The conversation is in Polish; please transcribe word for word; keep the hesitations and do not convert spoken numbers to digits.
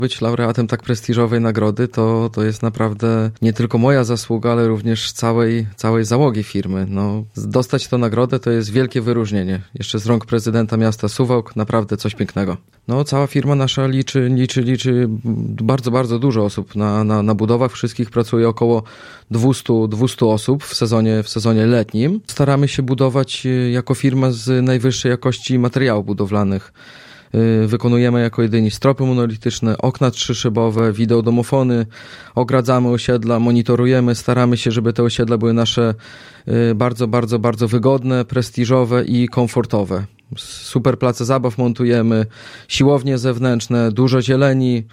Być laureatem tak prestiżowej nagrody to, to jest naprawdę nie tylko moja zasługa, ale również całej, całej załogi firmy. No, dostać tę nagrodę to jest wielkie wyróżnienie. Jeszcze z rąk prezydenta miasta Suwałk, naprawdę coś pięknego. No, cała firma nasza liczy, liczy, liczy bardzo, bardzo dużo osób. Na, na, na budowach wszystkich pracuje około dwieście, dwieście osób w sezonie, w sezonie letnim. Staramy się budować jako firma z najwyższej jakości materiałów budowlanych. Wykonujemy jako jedyni stropy monolityczne, okna trzyszybowe, wideodomofony, ogradzamy osiedla, monitorujemy, staramy się, żeby te osiedla były nasze bardzo, bardzo, bardzo wygodne, prestiżowe i komfortowe. Super place zabaw montujemy, siłownie zewnętrzne, dużo zieleni.